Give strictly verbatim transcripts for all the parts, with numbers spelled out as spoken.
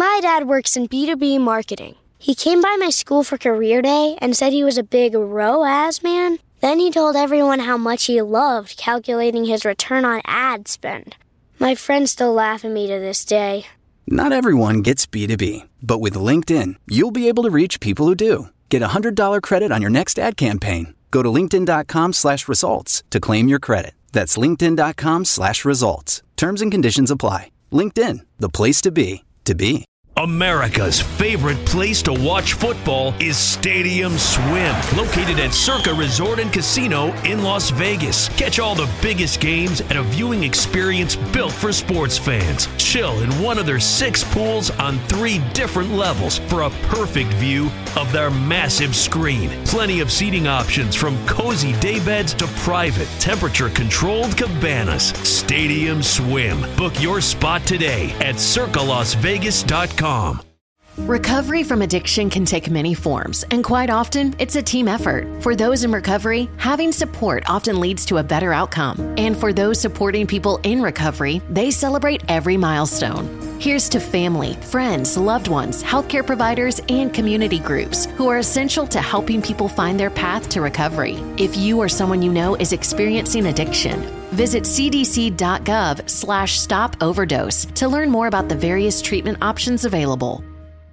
My dad works in B two B marketing. He came by my school for career day and said he was a big R O A S man. Then he told everyone how much he loved calculating his return on ad spend. My friends still laugh at me to this day. Not everyone gets B two B, but with LinkedIn, you'll be able to reach people who do. Get a one hundred dollars credit on your next ad campaign. Go to linkedin.com slash results to claim your credit. That's linkedin.com slash results. Terms and conditions apply. LinkedIn, the place to be, to be. America's favorite place to watch football is Stadium Swim, located at Circa Resort and Casino in Las Vegas. Catch all the biggest games at a viewing experience built for sports fans. Chill in one of their six pools on three different levels for a perfect view of their massive screen. Plenty of seating options from cozy daybeds to private, temperature-controlled cabanas. Stadium Swim. Book your spot today at circa las vegas dot com. Recovery from addiction can take many forms, and quite often, it's a team effort. For those in recovery, having support often leads to a better outcome. And for those supporting people in recovery, they celebrate every milestone. Here's to family, friends, loved ones, healthcare providers, and community groups who are essential to helping people find their path to recovery. If you or someone you know is experiencing addiction, visit cdc.gov slash stop overdose to learn more about the various treatment options available.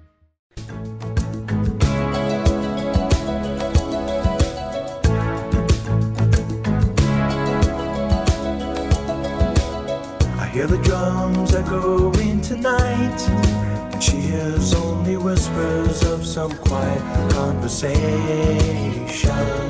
I hear the drums echoing tonight. She hears only whispers of some quiet conversation.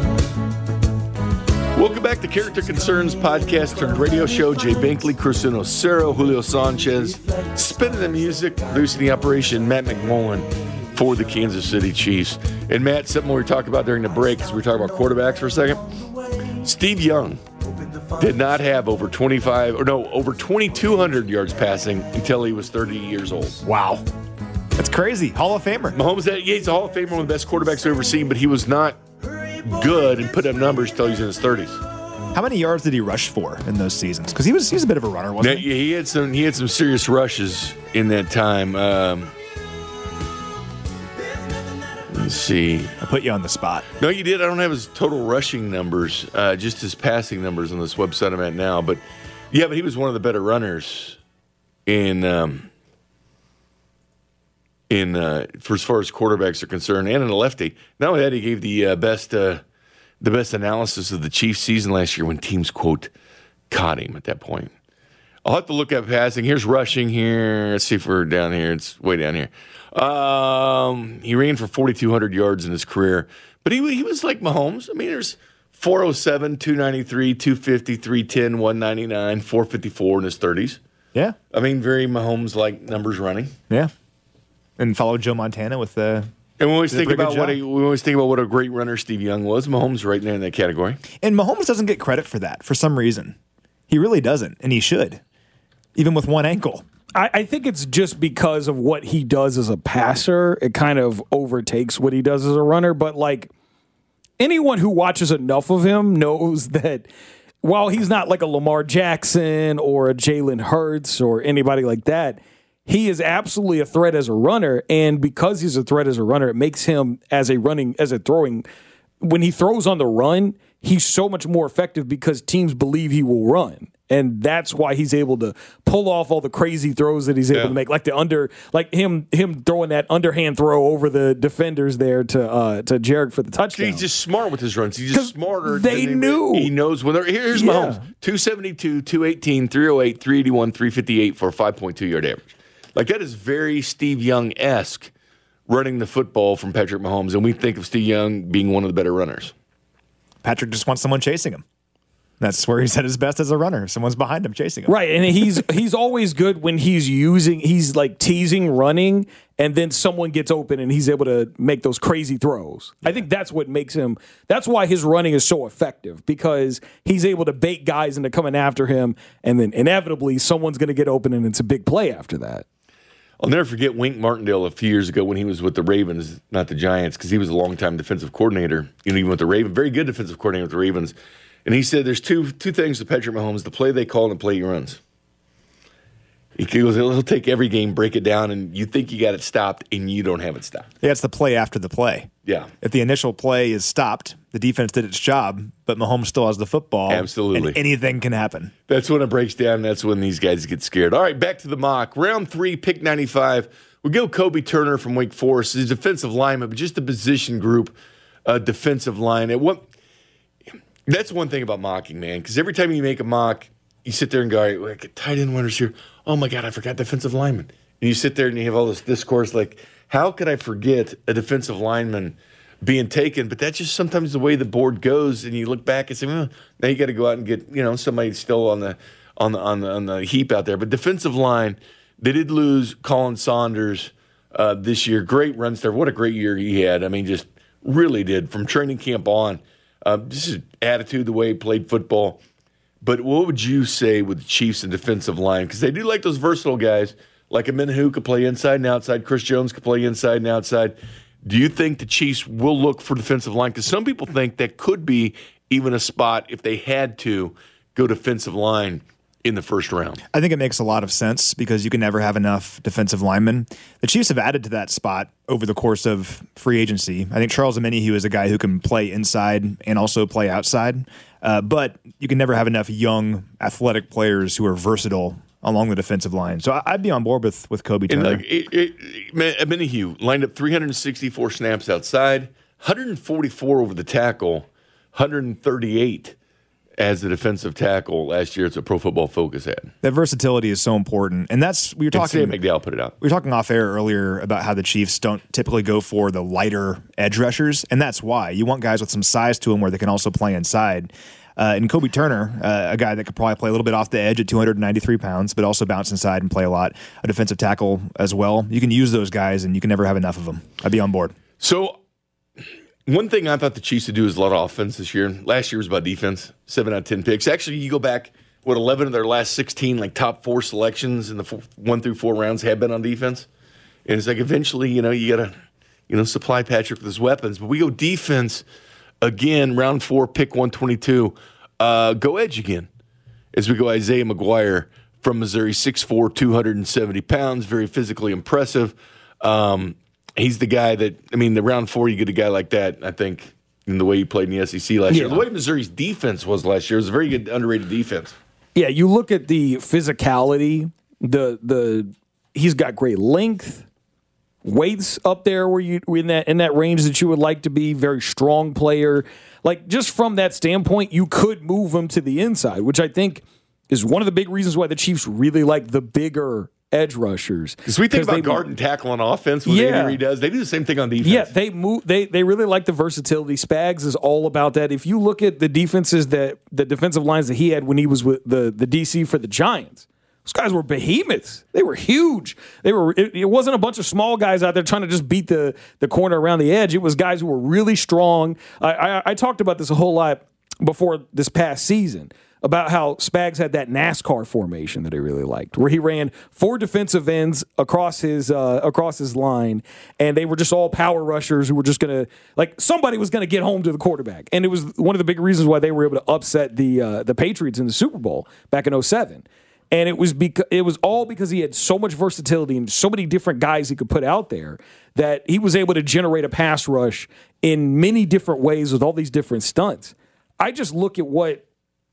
Welcome back to Character Concerns podcast turned radio show. Jay Binkley, Crucino Cero, Julio Sanchez, spinning the music, producing the operation, Matt McMullen for the Kansas City Chiefs. And Matt, something we were talking about during the break, because we were talking about quarterbacks for a second. Steve Young did not have over twenty-five, or no, over twenty-two hundred yards passing until he was thirty years old. Wow. That's crazy. Hall of Famer. Mahomes, yeah, he's a Hall of Famer, one of the best quarterbacks I've ever seen, but he was not good and put up numbers until he was in his thirties. How many yards did he rush for in those seasons? Because he was he was a bit of a runner, wasn't now, he? Yeah, he had some he had some serious rushes in that time. Um, let's see. I put you on the spot. No, you did. I don't have his total rushing numbers, uh, just his passing numbers on this website I'm at now. But yeah, but he was one of the better runners in um, in uh, for as far as quarterbacks are concerned, and in a lefty. Not only that, he gave the uh, best uh, the best analysis of the Chiefs' season last year when teams quote caught him at that point. I'll have to look at passing. Here's rushing here. Let's see if we're down here. It's way down here. Um, he ran for forty-two hundred yards in his career, but he he was like Mahomes. I mean, there's four oh seven, two ninety-three, two fifty, three ten, one ninety-nine, four fifty-four in his thirties. Yeah. I mean, very Mahomes-like numbers running. Yeah. And followed Joe Montana with the. And we always Did a think pretty about good what job. a, we always think about what a great runner Steve Young was. Mahomes right there in that category. And Mahomes doesn't get credit for that for some reason. He really doesn't, and he should, even with one ankle. I, I think it's just because of what he does as a passer. It kind of overtakes what he does as a runner. But, like, anyone who watches enough of him knows that while he's not like a Lamar Jackson or a Jalen Hurts or anybody like that, he is absolutely a threat as a runner. And because he's a threat as a runner, it makes him as a running, as a throwing, when he throws on the run, he's so much more effective because teams believe he will run. And that's why he's able to pull off all the crazy throws that he's able Yeah. to make, like the under, like him, him throwing that underhand throw over the defenders there to uh, to Jarek for the touchdown. He's just smart with his runs. He's just smarter. they than knew. He knows when they're. Here's Yeah. Mahomes: two seventy-two, two eighteen, three oh eight, three eighty-one, three fifty-eight for a five point two yard average. Like that is very Steve Young esque running the football from Patrick Mahomes, and we think of Steve Young being one of the better runners. Patrick just wants someone chasing him. That's where he's at his best as a runner. Someone's behind him chasing him. Right, and he's he's always good when he's using, he's like teasing running, and then someone gets open and he's able to make those crazy throws. Yeah. I think that's what makes him, that's why his running is so effective, because he's able to bait guys into coming after him, and then inevitably someone's going to get open and it's a big play after that. I'll never forget Wink Martindale a few years ago when he was with the Ravens, not the Giants, because he was a longtime defensive coordinator, you know, even with the Ravens, very good defensive coordinator with the Ravens. And he said there's two two things with Patrick Mahomes, the play they call and the play he runs. He goes, he'll take every game, break it down, and you think you got it stopped, and you don't have it stopped. Yeah, it's the play after the play. Yeah. If the initial play is stopped, the defense did its job, but Mahomes still has the football. Absolutely. And anything can happen. That's when it breaks down. That's when these guys get scared. All right, back to the mock. Round three, pick ninety-five. We go Kobe Turner from Wake Forest. He's a defensive lineman, but just a position group, uh, defensive line. And what? That's one thing about mocking, man, because every time you make a mock, you sit there and go, all right, like, tight end winners here. Oh, my God, I forgot defensive lineman. And you sit there and you have all this discourse like, how could I forget a defensive lineman being taken? But that's just sometimes the way the board goes, and you look back and say, well, now you got to go out and get, you know, somebody still on the on the on the on the heap out there. But defensive line, they did lose Colin Saunders uh, this year. Great run stuff. What a great year he had. I mean, just really did from training camp on. Uh, just his attitude, the way he played football. But what would you say with the Chiefs and defensive line? Because they do like those versatile guys, like a Minahu could play inside and outside. Chris Jones could play inside and outside. Do you think the Chiefs will look for defensive line? Because some people think that could be even a spot if they had to go defensive line in the first round. I think it makes a lot of sense because you can never have enough defensive linemen. The Chiefs have added to that spot over the course of free agency. I think Charles Omenihu is a guy who can play inside and also play outside. Uh, but you can never have enough young, athletic players who are versatile along the defensive line. So I'd be on board with, with Kobe Turner. And like, it, it, Omenihu lined up three hundred sixty-four snaps outside, one hundred forty-four over the tackle, one hundred thirty-eight as a defensive tackle last year. It's a Pro Football Focus had. That versatility is so important. And that's, we were talking. Sam McDowell put it out. We were talking off air earlier about how the Chiefs don't typically go for the lighter edge rushers. And that's why. You want guys with some size to them where they can also play inside. Uh, and Kobe Turner, uh, a guy that could probably play a little bit off the edge at two hundred ninety-three pounds, but also bounce inside and play a lot. A defensive tackle as well. You can use those guys, and you can never have enough of them. I'd be on board. So, one thing I thought the Chiefs would do is a lot of offense this year. Last year was about defense, seven out of ten picks. Actually, you go back, what, eleven of their last sixteen, like top four selections in the four, one through four rounds have been on defense. And it's like eventually, you know, you got to, you know, supply Patrick with his weapons. But we go defense again, round four, pick one twenty-two. Uh, go edge again as we go Isaiah McGuire from Missouri, six foot four, two hundred seventy pounds, very physically impressive. Um, he's the guy that, I mean, the round four, you get a guy like that, I think, in the way he played in the S E C last yeah. year. The way Missouri's defense was last year, it was a very good, underrated defense. Yeah, you look at the physicality, the the he's got great length, weights up there where you in that in that range that you would like to be, very strong player. Like, just from that standpoint, you could move him to the inside, which I think is one of the big reasons why the Chiefs really like the bigger edge rushers. Because we think about they, guard and tackle on offense, what yeah. Andy Reid does. They do the same thing on defense. Yeah, they move. They they really like the versatility. Spags is all about that. If you look at the defenses that the defensive lines that he had when he was with the, the D C for the Giants, those guys were behemoths. They were huge. They were. It, it wasn't a bunch of small guys out there trying to just beat the, the corner around the edge. It was guys who were really strong. I, I, I talked about this a whole lot before this past season about how Spags had that NASCAR formation that he really liked, where he ran four defensive ends across his uh, across his line, and they were just all power rushers who were just going to, like, somebody was going to get home to the quarterback. And it was one of the big reasons why they were able to upset the uh, the Patriots in the Super Bowl back in oh seven. And it was because it was all because he had so much versatility and so many different guys he could put out there that he was able to generate a pass rush in many different ways with all these different stunts. I just look at what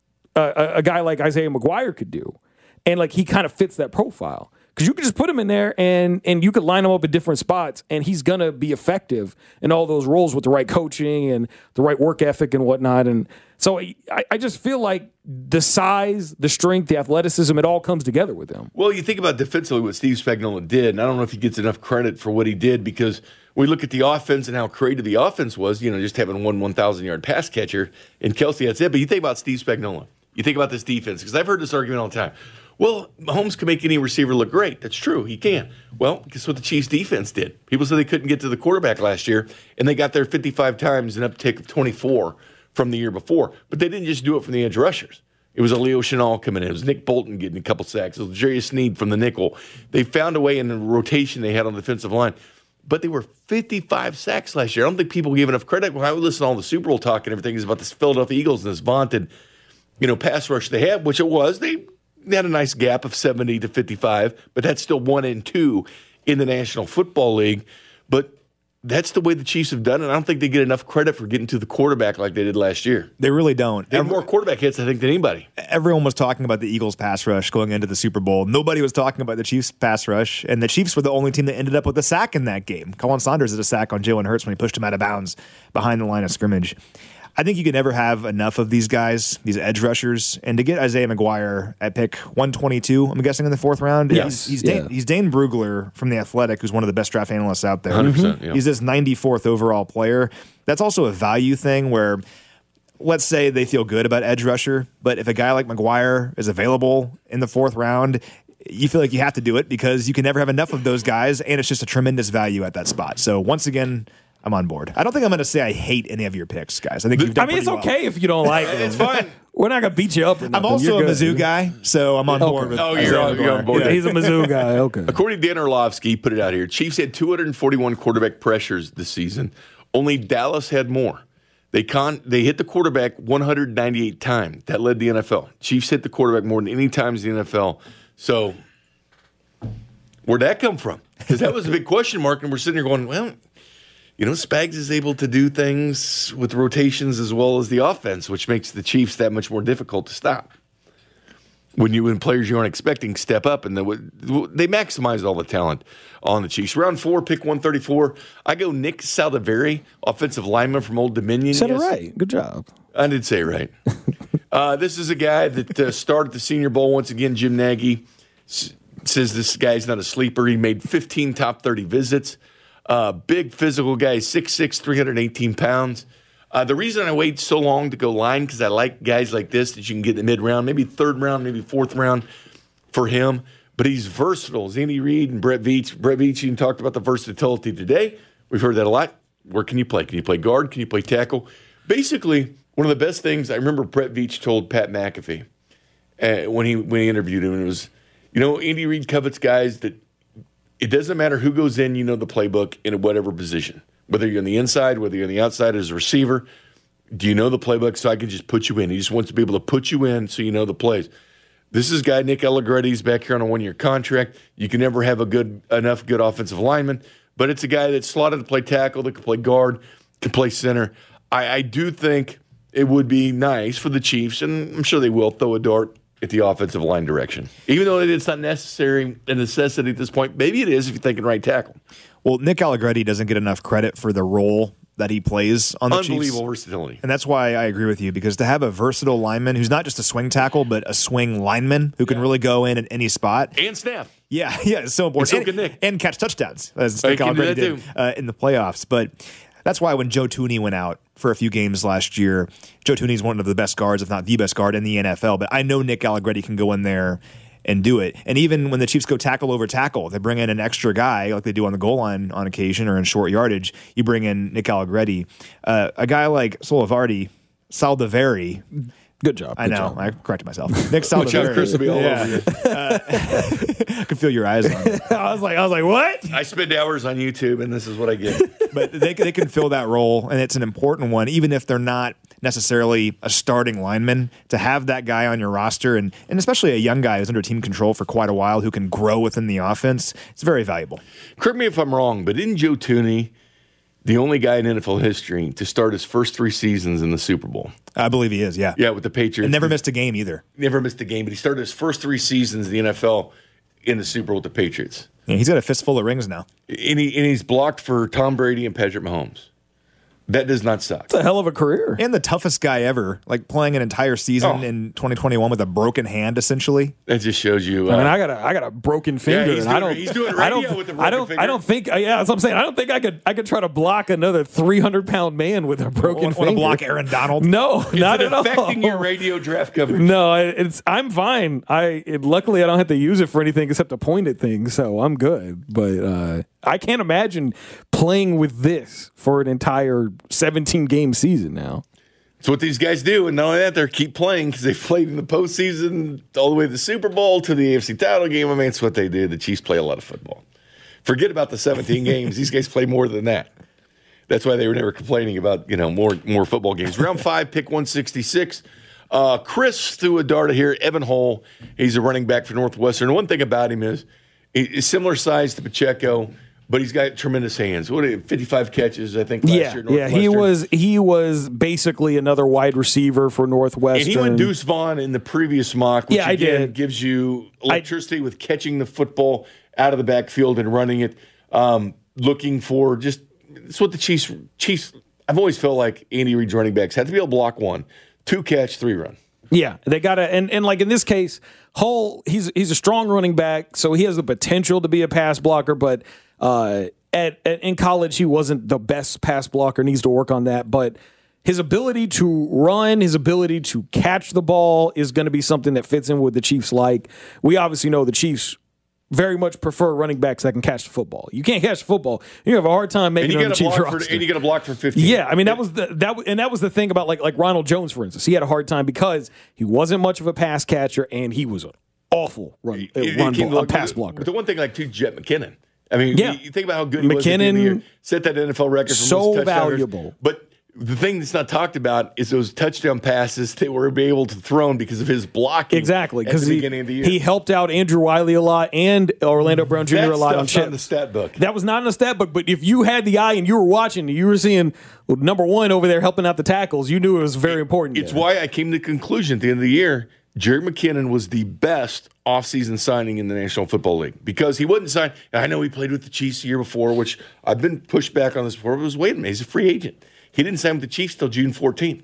a, a guy like Isaiah McGuire could do, and like he kind of fits that profile. Because you could just put him in there and and you could line him up at different spots, and he's going to be effective in all those roles with the right coaching and the right work ethic and whatnot. And so I, I just feel like the size, the strength, the athleticism, it all comes together with him. Well, you think about defensively what Steve Spagnuolo did, and I don't know if he gets enough credit for what he did, because we look at the offense and how creative the offense was, you know, just having one one thousand-yard pass catcher in Kelsey, that's it. But you think about Steve Spagnuolo. You think about this defense, because I've heard this argument all the time. Well, Mahomes can make any receiver look great. That's true. He can. Well, guess what the Chiefs defense did? People said they couldn't get to the quarterback last year, and they got there fifty-five times, an uptick of twenty-four from the year before. But they didn't just do it from the edge rushers. It was a Leo Chenal coming in. It was Nick Bolton getting a couple sacks. It was Jarius Sneed from the nickel. They found a way in the rotation they had on the defensive line. But they were fifty-five sacks last year. I don't think people gave enough credit. When I would listen to all the Super Bowl talk and everything is about this Philadelphia Eagles and this vaunted, you know, pass rush they had, which it was. They They had a nice gap of seventy to fifty-five, but that's still one and two in the National Football League. But that's the way the Chiefs have done it. I don't think they get enough credit for getting to the quarterback like they did last year. They really don't. They have more quarterback hits, I think, than anybody. Everyone was talking about the Eagles' pass rush going into the Super Bowl. Nobody was talking about the Chiefs' pass rush, and the Chiefs were the only team that ended up with a sack in that game. Colin Saunders did a sack on Jalen Hurts when he pushed him out of bounds behind the line of scrimmage. I think you can never have enough of these guys, these edge rushers, and to get Isaiah McGuire at pick one twenty-two, I'm guessing in the fourth round. Yes, he's, he's, yeah. Dane, he's Dane Brugler from The Athletic, who's one of the best draft analysts out there. one hundred percent, yeah. He's this ninety-fourth overall player. That's also a value thing where, let's say they feel good about edge rusher, but if a guy like McGuire is available in the fourth round, you feel like you have to do it because you can never have enough of those guys, and it's just a tremendous value at that spot. So once again, I'm on board. I don't think I'm going to say I hate any of your picks, guys. I think you've done I mean, it's pretty well. okay if you don't like it. It's fine. We're not going to beat you up or nothing. I'm also You're a good. Mizzou guy, so I'm on Okay. board with Oh, you're Isaiah on- you're on McGuire. board. Yeah, he's a Mizzou guy. Okay. According to Dan Orlovsky, he put it out here. Chiefs had two hundred forty-one quarterback pressures this season. Only Dallas had more. They con they hit the quarterback one hundred ninety-eight times. That led the N F L. Chiefs hit the quarterback more than any times in the N F L. So where'd that come from? Because that was a big question mark, and we're sitting here going, well, you know, Spags is able to do things with rotations as well as the offense, which makes the Chiefs that much more difficult to stop. When you when players you aren't expecting step up, and they, they maximize all the talent on the Chiefs. Round four, pick one thirty-four. I go Nick Saldiveri, offensive lineman from Old Dominion. Said Yes. it right. Good job. I did say it right. uh, this is a guy that uh, started the Senior Bowl once again. Jim Nagy s- says this guy's not a sleeper. He made fifteen top thirty visits. Uh, big physical guy, six six, three hundred eighteen pounds. Uh, the reason I wait so long to go line, because I like guys like this that you can get in the mid-round, maybe third round, maybe fourth round for him. But he's versatile. As Andy Reid and Brett Veach. Brett Veach even talked about the versatility today. We've heard that a lot. Where can you play? Can you play guard? Can you play tackle? Basically, one of the best things I remember Brett Veach told Pat McAfee uh, when he when he interviewed him, and it was, you know, Andy Reid covets guys that it doesn't matter who goes in, you know the playbook in whatever position. Whether you're on the inside, whether you're on the outside as a receiver, do you know the playbook so I can just put you in? He just wants to be able to put you in so you know the plays. This is guy Nick Allegretti's back here on a one-year contract. You can never have a good enough good offensive lineman, but it's a guy that's slotted to play tackle, that can play guard, can play center. I, I do think it would be nice for the Chiefs, and I'm sure they will, throw a dart at the offensive line direction. Even though it's not necessary, a necessity at this point, maybe it is if you're thinking right tackle. Well, Nick Allegretti doesn't get enough credit for the role that he plays on the Chiefs. Unbelievable versatility. And that's why I agree with you, because to have a versatile lineman who's not just a swing tackle, but a swing lineman who can Yeah. really go in at any spot. And snap. Yeah, yeah, it's so important. And so can Nick. And catch touchdowns, as Oh, he Nick can do Allegretti that did too. uh, in the playoffs. But that's why when Joe Tooney went out for a few games last year, Joe Tooney's one of the best guards, if not the best guard in the N F L. But I know Nick Allegretti can go in there and do it. And even when the Chiefs go tackle over tackle, they bring in an extra guy like they do on the goal line on occasion or in short yardage. You bring in Nick Allegretti. Uh, a guy like Solivardi, Saldiveri. Good job. I Good know. job. I corrected myself. Nick Watch out, Saldiveri. Chris will be all Yeah. over you. I can feel your eyes on it. I was like, I was like, what? I spend hours on YouTube, and this is what I get. But they, they can fill that role, and it's an important one, even if they're not necessarily a starting lineman. To have that guy on your roster, and, and especially a young guy who's under team control for quite a while, who can grow within the offense, it's very valuable. Correct me if I'm wrong, but isn't Joe Tooney the only guy in N F L history to start his first three seasons in the Super Bowl? I believe he is, yeah. Yeah, with the Patriots. And never missed a game either. Never missed a game, but he started his first three seasons in the N F L in the Super Bowl with the Patriots. Yeah, he's got a fistful of rings now. And, he, and he's blocked for Tom Brady and Patrick Mahomes. That does not suck. It's a hell of a career. And the toughest guy ever, like playing an entire season Oh. in twenty twenty-one with a broken hand, essentially. That just shows you. Uh, I mean, I got a, I got a broken finger, he's and I doing- don't. he's doing I don't, radio with a I broken don't. finger. I don't think. Yeah, that's what I'm saying. I don't think I could. I could try to block another three hundred pound man with a broken Want finger. to block Aaron Donald? No, is not it at all. affecting your radio draft coverage? No, I- it's I'm fine. I it, luckily I don't have to use it for anything except to point at things, so I'm good. But uh, I can't imagine playing with this for an entire seventeen game season now. It's what these guys do, and not only that, they keep playing because they've played in the postseason all the way to the Super Bowl to the A F C title game. I mean, it's what they do. The Chiefs play a lot of football. Forget about the seventeen games. These guys play more than that. That's why they were never complaining about, you know, more more football games. Round five, pick one sixty-six. Uh, Chris threw a dart here. Evan Hull, he's a running back for Northwestern. One thing about him is he's similar size to Pacheco, but he's got tremendous hands. What fifty-five catches, I think, last yeah, year at yeah. Northwestern. He was he was basically another wide receiver for Northwestern. And he went Deuce Vaughn in the previous mock, which yeah, again I did. gives you electricity I, with catching the football out of the backfield and running it. Um, looking for just it's what the Chiefs Chiefs. I've always felt like Andy Reid's running backs have to be able to block one, two catch, three run. Yeah, they got to, and, and like in this case, Hull, he's he's a strong running back, so he has the potential to be a pass blocker, but uh, at, at in college he wasn't the best pass blocker, needs to work on that, but his ability to run, his ability to catch the ball is going to be something that fits in with the Chiefs like. We obviously know the Chiefs very much prefer running backs that can catch the football. You can't catch the football, you have a hard time making it on the Chiefs roster. For, and you get a block for fifteen. Yeah, I mean that was the that and that was the thing about like like Ronald Jones, for instance. He had a hard time because he wasn't much of a pass catcher and he was an awful run, uh, run ball, look, pass blocker. But the one thing like too, Jet McKinnon. I mean, yeah. you, you think about how good he McKinnon, was at the end of the year. Set that N F L record for so most valuable. But the thing that's not talked about is those touchdown passes they were able to throw because of his blocking. Exactly, because he, he helped out Andrew Wiley a lot and Orlando Brown Junior that a lot on stuff's not in the stat book. That was not in the stat book, but if you had the eye and you were watching, you were seeing well, number one over there helping out the tackles, you knew it was very important. It's there. why I came to the conclusion at the end of the year, Jerick McKinnon was the best offseason signing in the National Football League because he wasn't signed. I know he played with the Chiefs the year before, which I've been pushed back on this before, but was wait a minute, he's a free agent. He didn't sign with the Chiefs till June fourteenth.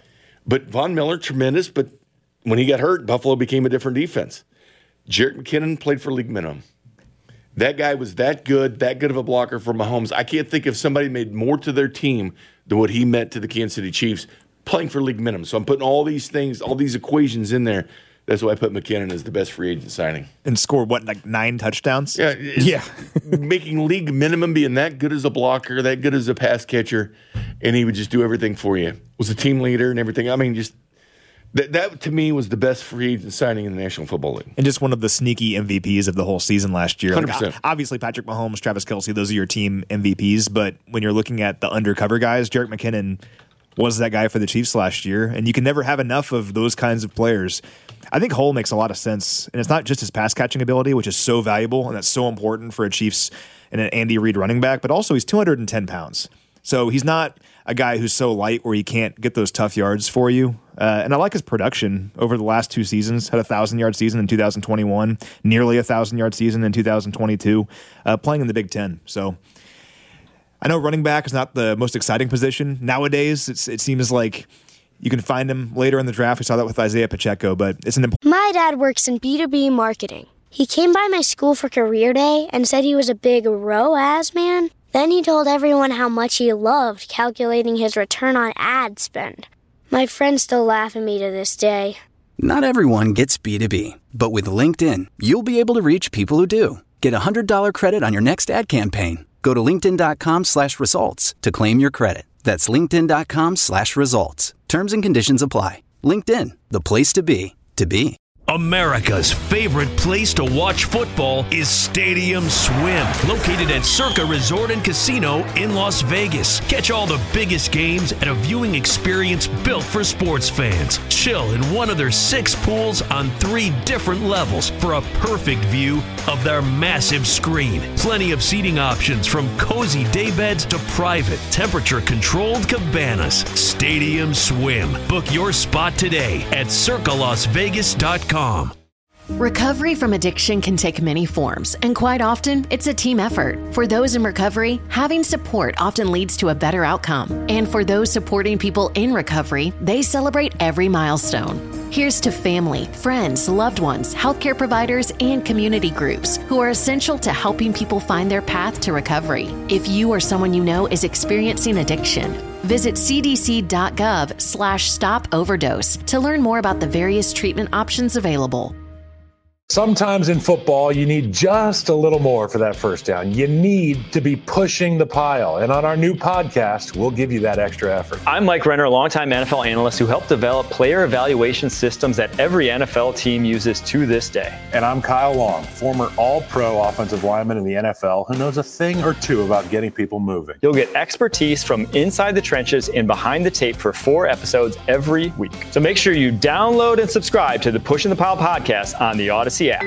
But Von Miller, tremendous, but when he got hurt, Buffalo became a different defense. Jerick McKinnon played for league minimum. That guy was that good, that good of a blocker for Mahomes. I can't think of somebody made more to their team than what he meant to the Kansas City Chiefs playing for league minimum. So I'm putting all these things, all these equations in there. That's why I put McKinnon as the best free agent signing. And scored, what, like nine touchdowns? Yeah. Yeah. Making league minimum, being that good as a blocker, that good as a pass catcher, and he would just do everything for you. Was a team leader and everything. I mean, just that, that to me was the best free agent signing in the National Football League. And just one of the sneaky M V Ps of the whole season last year. one hundred percent. Like, obviously, Patrick Mahomes, Travis Kelce, those are your team M V Ps, but when you're looking at the undercover guys, Jerick McKinnon was that guy for the Chiefs last year, and you can never have enough of those kinds of players. I think Hull makes a lot of sense, and it's not just his pass catching ability, which is so valuable and that's so important for a Chiefs and an Andy Reid running back, but also he's two hundred ten pounds. So he's not a guy who's so light where he can't get those tough yards for you. Uh, and I like his production over the last two seasons. Had a thousand-yard season in two thousand twenty-one, nearly a thousand-yard season in two thousand twenty-two, uh, playing in the Big Ten. So I know running back is not the most exciting position nowadays. It's, it seems like you can find him later in the draft. We saw that with Isaiah Pacheco, but it's an important. My dad works in B two B marketing. He came by my school for career day and said he was a big R O A S man. Then he told everyone how much he loved calculating his return on ad spend. My friends still laugh at me to this day. Not everyone gets B two B, but with LinkedIn, you'll be able to reach people who do. Get a one hundred dollars credit on your next ad campaign. Go to linkedin.com slash results to claim your credit. That's linkedin.com slash results. Terms and conditions apply. LinkedIn, the place to be, to be. America's favorite place to watch football is Stadium Swim, located at Circa Resort and Casino in Las Vegas. Catch all the biggest games at a viewing experience built for sports fans. Chill in one of their six pools on three different levels for a perfect view of their massive screen. Plenty of seating options from cozy daybeds to private, temperature-controlled cabanas. Stadium Swim. Book your spot today at circa las vegas dot com. Recovery from addiction can take many forms, and quite often, it's a team effort. For those in recovery, having support often leads to a better outcome. And for those supporting people in recovery, they celebrate every milestone. Here's to family, friends, loved ones, healthcare providers, and community groups who are essential to helping people find their path to recovery. If you or someone you know is experiencing addiction, visit cdc.gov slash stop overdose to learn more about the various treatment options available. Sometimes in football, you need just a little more for that first down. You need to be pushing the pile. And on our new podcast, we'll give you that extra effort. I'm Mike Renner, a longtime N F L analyst who helped develop player evaluation systems that every N F L team uses to this day. And I'm Kyle Long, former all-pro offensive lineman in the N F L who knows a thing or two about getting people moving. You'll get expertise from inside the trenches and behind the tape for four episodes every week. So make sure you download and subscribe to the Pushing the Pile podcast on the Odyssey app.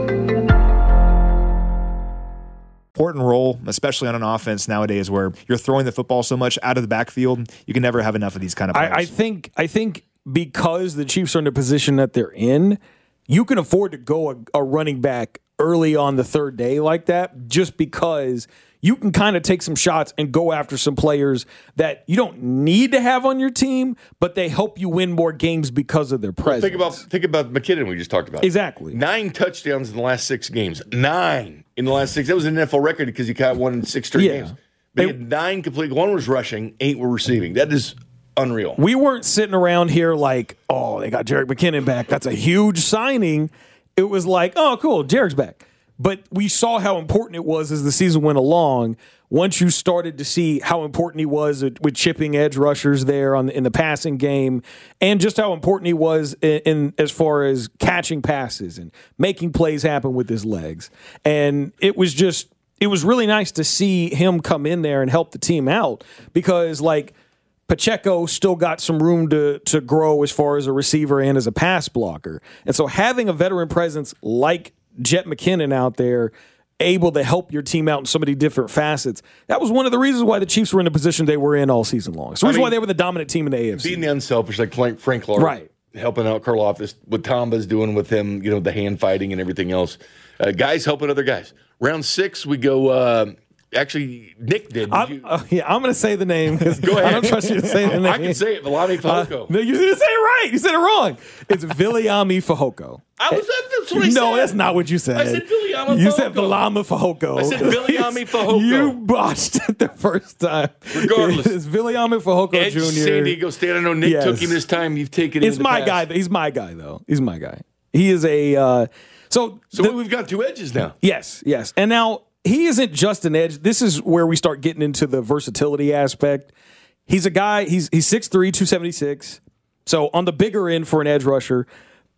Important role, especially on an offense nowadays where you're throwing the football so much out of the backfield. You can never have enough of these kind of players. I, I think I think because the Chiefs are in the position that they're in, you can afford to go a, a running back early on the third day like that, just because you can kind of take some shots and go after some players that you don't need to have on your team, but they help you win more games because of their presence. Well, think about think about McKinnon we just talked about. Exactly. Nine touchdowns in the last six games. Nine in the last six. That was an N F L record because he caught one in six straight Yeah. games. They had nine complete. One was rushing, eight were receiving. That is unreal. We weren't sitting around here like, oh, they got Jerick McKinnon back. That's a huge signing. It was like, oh, cool, Jerick's back. But we saw how important it was as the season went along. Once you started to see how important he was with chipping edge rushers there on in the passing game, and just how important he was in, in as far as catching passes and making plays happen with his legs. And it was just, it was really nice to see him come in there and help the team out, because like Pacheco still got some room to to grow as far as a receiver and as a pass blocker. And so having a veteran presence like Jet McKinnon out there, able to help your team out in so many different facets, that was one of the reasons why the Chiefs were in the position they were in all season long. It's the reason I mean, why they were the dominant team in the A F C. Being the unselfish, like Frank, Frank Clark, right. helping out Karlaftis, what Tamba's doing with him, you know, the hand fighting and everything else. Uh, guys helping other guys. Round six, we go. Uh, Actually, Nick did. did I'm, you? uh, yeah, I'm going to say the name. Go ahead. I don't trust you to say the name. I can say it. Viliami Fehoko. Uh, no, you didn't say it right. You said it wrong. It's Viliami Fehoko. I was, that's what I no, said. No, that's not what you said. I said Viliami Fehoko. You said Viliami Fehoko. I said Viliami Fehoko. You botched it the first time. Regardless. It's Viliami Fehoko Edge Junior San Diego State. I know Nick yes. took him this time. You've taken him It's my guy. He's my guy, though. He's my guy. He is a uh, – so So the, we've got two edges now. Yes, yes. And now – he isn't just an edge. This is where we start getting into the versatility aspect. He's a guy, he's he's six three, two seventy-six. So on the bigger end for an edge rusher,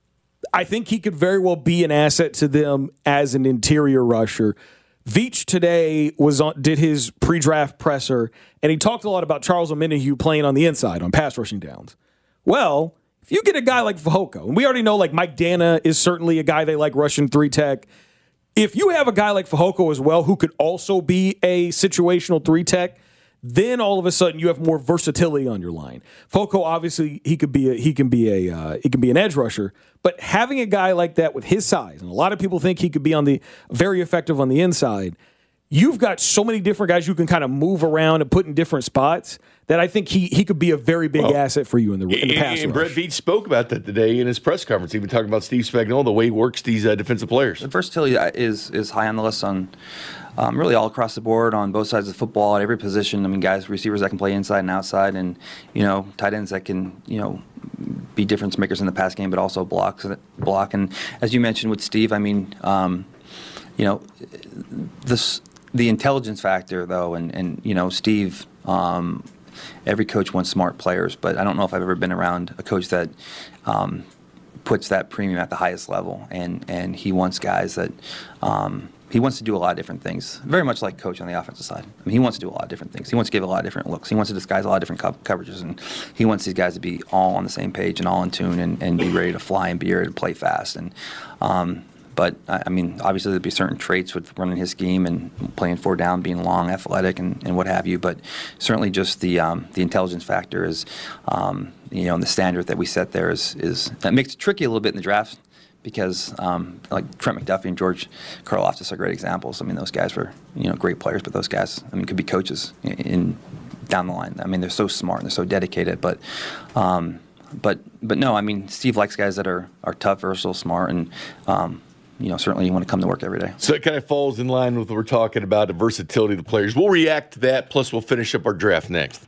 I think he could very well be an asset to them as an interior rusher. Veach today was on, did his pre-draft presser, and he talked a lot about Charles Omenihu playing on the inside on pass rushing downs. Well, if you get a guy like Fehoko, and we already know like Mike Dana is certainly a guy they like rushing three tech. If you have a guy like Fehoko as well who could also be a situational three tech, then all of a sudden you have more versatility on your line. Fehoko, obviously, he could be a, he can be a uh, he can be an edge rusher, but having a guy like that with his size, and a lot of people think he could be on the very effective on the inside. You've got so many different guys you can kind of move around and put in different spots that I think he he could be a very big well, asset for you in the, in the pass and, and rush. Brett Veach spoke about that today in his press conference. Even talking about Steve Spagnuolo, the way he works these uh, defensive players. The versatility is is high on the list on um, really all across the board on both sides of the football at every position. I mean, guys, receivers that can play inside and outside, and you know, tight ends that can you know be difference makers in the pass game, but also blocks block. And as you mentioned with Steve, I mean, um, you know, this. The intelligence factor, though, and, and you know, Steve, um, every coach wants smart players, but I don't know if I've ever been around a coach that um, puts that premium at the highest level, and, and he wants guys that um, he wants to do a lot of different things, very much like coach on the offensive side. I mean, he wants to do a lot of different things. He wants to give a lot of different looks. He wants to disguise a lot of different co- coverages, and he wants these guys to be all on the same page and all in tune and, and be ready to fly and be ready to play fast. And um, But, I mean, obviously there'd be certain traits with running his scheme and playing four down, being long, athletic, and, and what have you. But certainly just the um, the intelligence factor is, um, you know, and the standard that we set there is, is that makes it tricky a little bit in the draft because, um, like, Trent McDuffie and George Karlaftis are great examples. I mean, those guys were, you know, great players, but those guys, I mean, could be coaches in, in down the line. I mean, they're so smart and they're so dedicated. But, um, but, but no, I mean, Steve likes guys that are, are tough, versatile, smart, and um, you know, certainly you want to come to work every day. So it kind of falls in line with what we're talking about, the versatility of the players. We'll react to that, plus we'll finish up our draft next.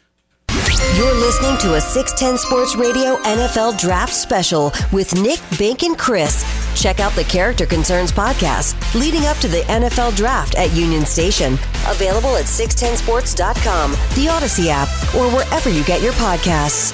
You're listening to a six ten Sports Radio N F L Draft Special with Nick, Bink, and Chris Check out the Character Concerns podcast leading up to the N F L Draft at Union Station. Available at six ten sports dot com, the Odyssey app, or wherever you get your podcasts.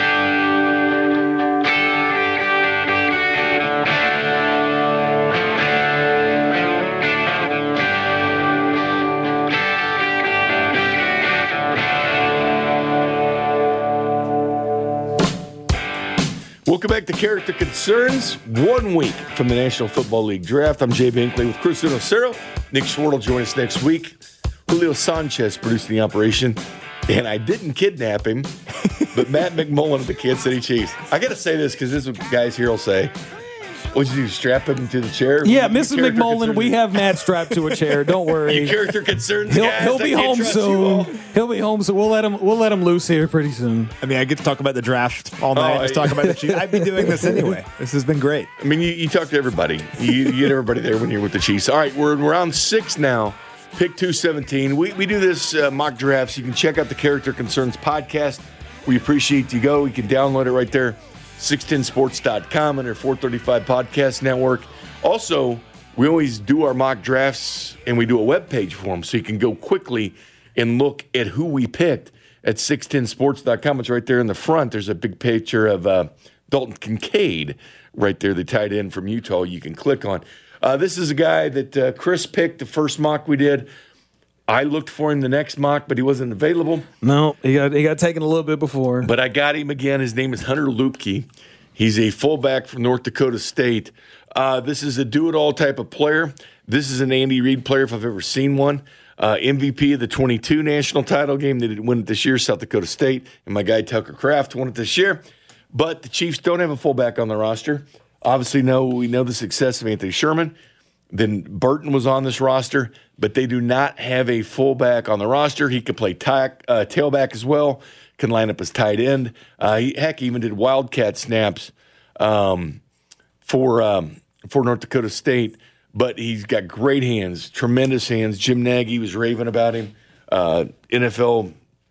Welcome back to Character Concerns. One week from the National Football League Draft. I'm Jay Binkley with Chris Unocero. Nick Schwartz will join us next week. Julio Sanchez producing the operation. And I didn't kidnap him, but Matt McMullen of the Kansas City Chiefs. I got to say this because this is what guys here will say. What'd you do, strap him to the chair? Yeah, Missus McMullen, we have Matt strapped to a chair. Don't worry. You character concerns, he'll, guys. He'll be home soon. He'll be home soon. We'll let him. We'll let him loose here pretty soon. I mean, I get to talk about the draft all night. Oh, just talk about the Chiefs. I'd be doing this anyway. This has been great. I mean, you, you talk to everybody. You, you get everybody there when you're with the Chiefs. All right, we're in round six now. Pick two seventeen. We we do this uh, mock drafts. You can check out the Character Concerns podcast. We appreciate you go. You can download it right there. six ten sports dot com under four thirty-five Podcast Network. Also, we always do our mock drafts and we do a web page for them so you can go quickly and look at who we picked at six ten sports dot com. It's right there in the front. There's a big picture of uh, Dalton Kincaid right there, the tight end from Utah you can click on. Uh, this is a guy that uh, Chris picked the first mock we did. I looked for him the next mock, but he wasn't available. No, he got he got taken a little bit before. But I got him again. His name is Hunter Luepke. He's a fullback from North Dakota State. Uh, this is a do-it-all type of player. This is an Andy Reid player if I've ever seen one. Uh, M V P of the twenty-two national title game. They didn't win it this year, South Dakota State. And my guy Tucker Kraft won it this year. But the Chiefs don't have a fullback on the roster. Obviously, no, we know the success of Anthony Sherman. Then Burton was on this roster, but they do not have a fullback on the roster. He could play tack, uh, tailback as well, can line up as tight end. Uh, he, heck, he even did wildcat snaps um, for um, for North Dakota State. But he's got great hands, tremendous hands. Jim Nagy was raving about him. Uh, N F L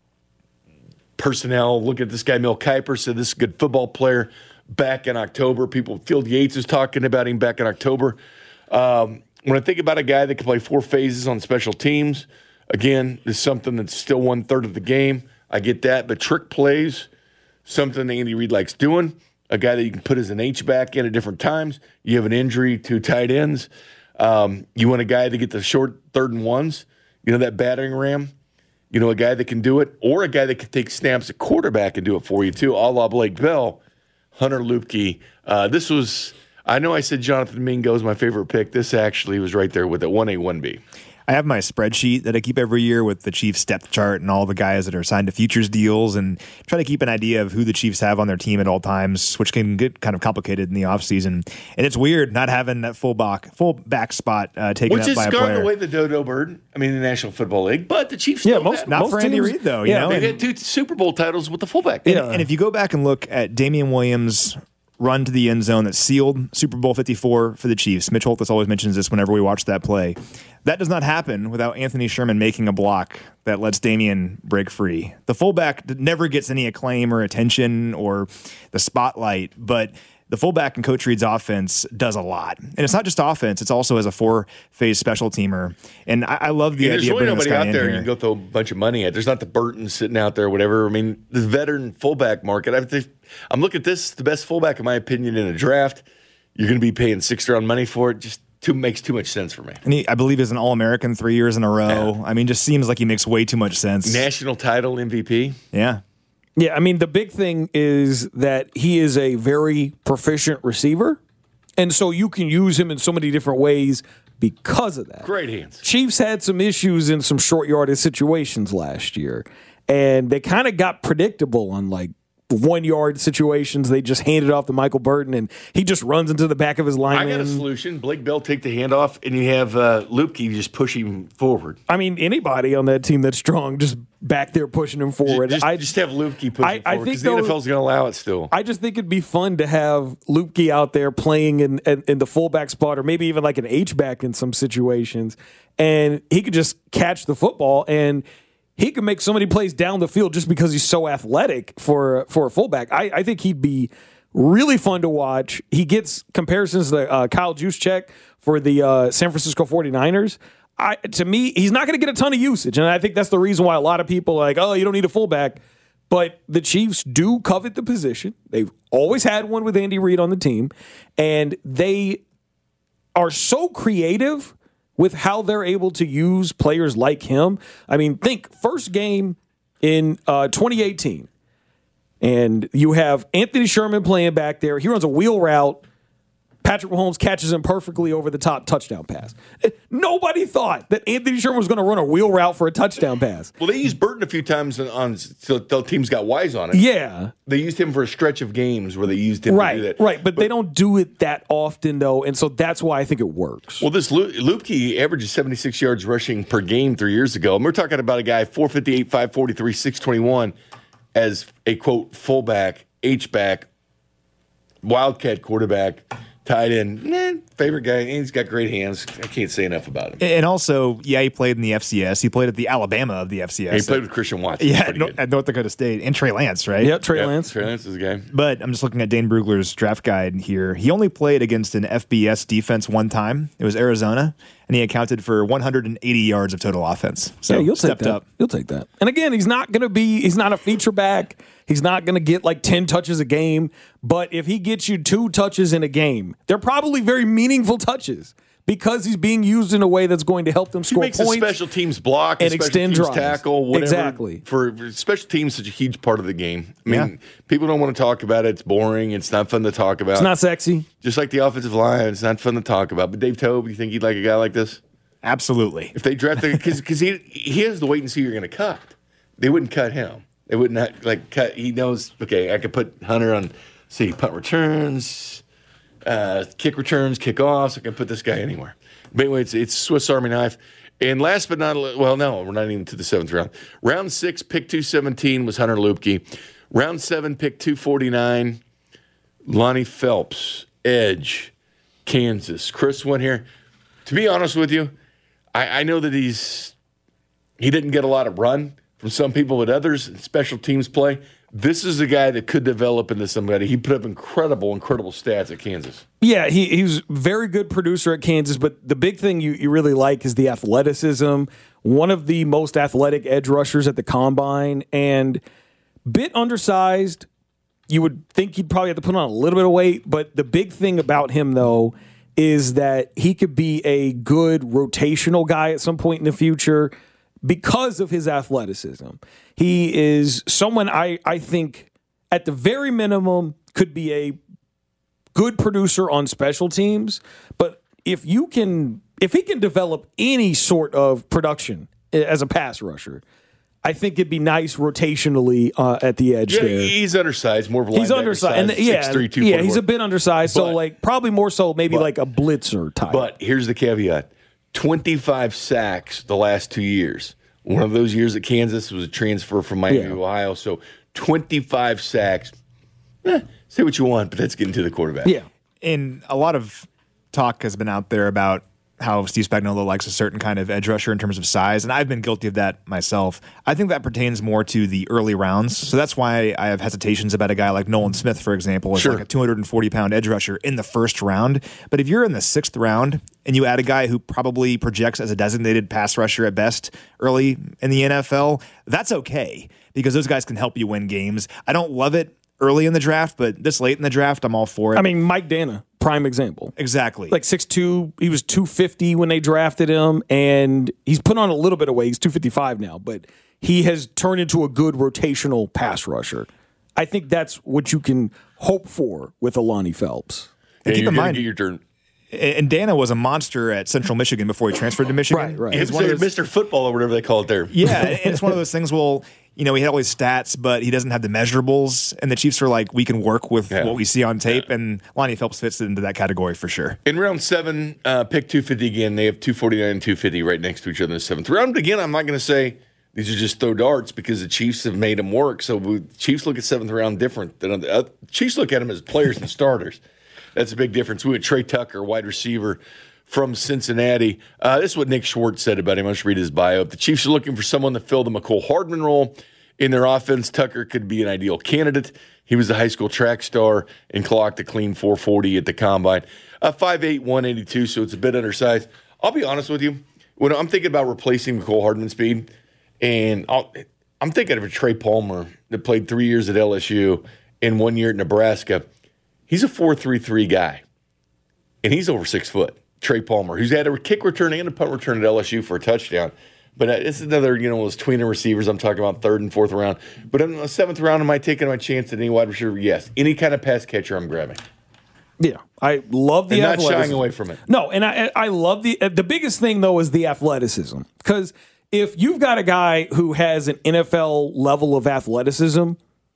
personnel, look at this guy, Mel Kiper, said this is a good football player back in October. People, Field Yates was talking about him back in October. Um, when I think about a guy that can play four phases on special teams, again, it's something that's still one-third of the game. I get that. But trick plays, something that Andy Reid likes doing, a guy that you can put as an H-back in at different times. You have an injury to tight ends. Um, you want a guy to get the short third and ones, you know, that battering ram. You know, a guy that can do it, or a guy that can take snaps at quarterback and do it for you, too, a la Blake Bell. Hunter Luepke. Uh, this was, I know I said Jonathan Mingo is my favorite pick. This actually was right there with it, one A, one B. I have my spreadsheet that I keep every year with the Chiefs depth chart and all the guys that are signed to futures deals and try to keep an idea of who the Chiefs have on their team at all times, which can get kind of complicated in the offseason. And it's weird not having that full back, full back spot uh, taken which up by a player. Which is scarring away the dodo bird, I mean, the National Football League. But the Chiefs yeah, still most, have not most for Andy teams, Reid, though. Yeah, you know? they've and, had two Super Bowl titles with the fullback. And, yeah. and if you go back and look at Damian Williams' run to the end zone that sealed Super Bowl fifty-four for the Chiefs. Mitch Holthus always mentions this whenever we watch that play. That does not happen without Anthony Sherman making a block that lets Damian break free. The fullback never gets any acclaim or attention or the spotlight, but the fullback in Coach Reid's offense does a lot. And it's not just offense, it's also as a four-phase special teamer. And I, I love the yeah, idea of really bringing this nobody guy out there in you here. can go throw a bunch of money at. There's not the Burton sitting out there or whatever. I mean, the veteran fullback market, I think, I'm looking at this, the best fullback, in my opinion, in a draft. You're going to be paying sixth-round money for it. Just too makes too much sense for me. And he, I believe, is an All-American three years in a row. Yeah. I mean, just seems like he makes way too much sense. National title M V P. Yeah. Yeah, I mean, the big thing is that he is a very proficient receiver, and so you can use him in so many different ways because of that. Great hands. Chiefs had some issues in some short yardage situations last year, and they kind of got predictable on like one-yard situations. They just handed off to Michael Burton, and he just runs into the back of his lineman. I got a solution. Blake Bell take the handoff, and you have uh, Luepke just push him forward. I mean, anybody on that team that's strong, just back there pushing him forward. Just, I just have Luepke push I, him I forward think because the N F L's going to allow it still. I just think it'd be fun to have Luepke out there playing in, in, in the fullback spot or maybe even like an H-back in some situations, and he could just catch the football and he could make so many plays down the field just because he's so athletic for for a fullback. I, I think he'd be Really fun to watch. He gets comparisons to uh, Kyle Juszczyk for the uh, San Francisco forty-niners. I, to me, he's not going to get a ton of usage, and I think that's the reason why a lot of people are like, oh, you don't need a fullback. But the Chiefs do covet the position. They've always had one with Andy Reid on the team, and they are so creative with how they're able to use players like him. I mean, think first game in uh, twenty eighteen, and you have Anthony Sherman playing back there. He runs a wheel route. Patrick Mahomes catches him perfectly over the top touchdown pass. Nobody thought that Anthony Sherman was going to run a wheel route for a touchdown pass. Well, they used Burton a few times on, on so the teams got wise on it. Yeah. They used him for a stretch of games where they used him right, to do that. Right, but, but they don't do it that often, though, and so that's why I think it works. Well, this Luebke averages seventy-six yards rushing per game three years ago. And we're talking about a guy, four fifty-eight, five forty-three, six twenty-one, as a, quote, fullback, H-back, wildcat quarterback, tight end, eh, favorite guy. He's got great hands. I can't say enough about him. And also, yeah, he played in the F C S. He played at the Alabama of the F C S. And he played with Christian Watson. Yeah, no, at North Dakota State. And Trey Lance, right? Yep, Trey yep, Lance. Trey Lance is a guy. But I'm just looking at Dane Brugler's draft guide here. He only played against an F B S defense one time. It was Arizona, and he accounted for one hundred eighty yards of total offense. So yeah, you'll stepped take that. up. You'll take that. And again, he's not going to be, he's not a feature back. He's not going to get like ten touches a game. But if he gets you two touches in a game, they're probably very meaningful touches because he's being used in a way that's going to help them score he makes points. A special teams block, and a special extend teams drives. tackle, whatever. Exactly. For, for special teams, such a huge part of the game. I mean, Yeah. people don't want to talk about it. It's boring. It's not fun to talk about. It's not sexy. Just like the offensive line, it's not fun to talk about. But Dave Tobe, you think he'd like a guy like this? Absolutely. If they draft the because because he he has to wait and see who you're going to cut. They wouldn't cut him. They wouldn't have, like cut. He knows. Okay, I could put Hunter on. See, punt returns, uh, kick returns, kickoffs. I can put this guy anywhere. But anyway, it's it's Swiss Army knife. And last but not well, no, we're not even to the seventh round. Round six, pick two seventeen was Hunter Luebke. Round seven, pick two forty nine, Lonnie Phelps, edge, Kansas. Chris went here. To be honest with you, I, I know that he's he didn't get a lot of run from some people, but others in special teams play. This is a guy that could develop into somebody. He put up incredible, incredible stats at Kansas. Yeah, he, he was a very good producer at Kansas, but the big thing you, you really like is the athleticism. One of the most athletic edge rushers at the combine, and bit undersized. You would think he'd probably have to put on a little bit of weight, but the big thing about him, though, is that he could be a good rotational guy at some point in the future because of his athleticism. He is someone I, I think, at the very minimum, could be a good producer on special teams. But if you can, if he can develop any sort of production as a pass rusher, I think it'd be nice rotationally uh, at the edge Yeah, there. he's undersized, more of a He's linebacker undersized, size, and yeah, six three, two yeah, forty-four. he's a bit undersized. So But- like probably more so maybe but- like a blitzer type. But here's the caveat: twenty-five sacks the last two years. One of those years at Kansas was a transfer from Miami, Yeah. Ohio. So twenty-five sacks. Eh, say what you want, but that's getting to the quarterback. Yeah. And a lot of talk has been out there about how Steve Spagnuolo likes a certain kind of edge rusher in terms of size, and I've been guilty of that myself. I think that pertains more to the early rounds, so that's why I have hesitations about a guy like Nolan Smith, for example, as Sure. like a two hundred forty pound edge rusher in the first round. But if you're in the sixth round and you add a guy who probably projects as a designated pass rusher at best early in the N F L, that's okay because those guys can help you win games. I don't love it early in the draft, but this late in the draft, I'm all for it. I mean, Mike Dana, prime example. Exactly. Like six two, he was two fifty when they drafted him, and he's put on a little bit of weight. He's two fifty-five now, but he has turned into a good rotational pass rusher. I think that's what you can hope for with Alani Phelps. And keep you're in gonna mind- get your turn. And Dana was a monster at Central Michigan before he transferred to Michigan. Right, right. It's It's one of those, Mister Football or whatever they call it there. yeah, and it's one of those things. Well, you know, he had all these stats, but he doesn't have the measurables. And the Chiefs are like, we can work with Yeah. what we see on tape, and Lonnie Phelps fits into that category for sure. In round seven, uh, pick two fifty again. They have two forty-nine and two fifty right next to each other in the seventh round. Again, I'm not going to say these are just throw darts because the Chiefs have made them work. So we, Chiefs look at seventh round different than other. Uh, Chiefs look at them as players and starters. That's a big difference. We had Trey Tucker, wide receiver from Cincinnati. Uh, this is what Nick Schwartz said about him. I'll just read his bio. The Chiefs are looking for someone to fill the McCole Hardman role In their offense, Tucker could be an ideal candidate. He was a high school track star and clocked a clean four forty at the combine. Uh, five eight, one eighty-two, so it's a bit undersized. I'll be honest with you. When I'm thinking about replacing McCole Hardman's speed, and I'll, I'm thinking of a Trey Palmer that played three years at L S U and one year at Nebraska. He's a four three three guy, and he's over six foot. Trey Palmer, who's had a kick return and a punt return at L S U for a touchdown. But uh, it's another, you know, those tweener receivers I'm talking about, third and fourth round. But in the seventh round, am I taking my chance at any wide receiver? Yes. Any kind of pass catcher, I'm grabbing. Yeah, I love the and athleticism. not shying away from it. No, and I I love the the biggest thing though is the athleticism, because if you've got a guy who has an N F L level of athleticism,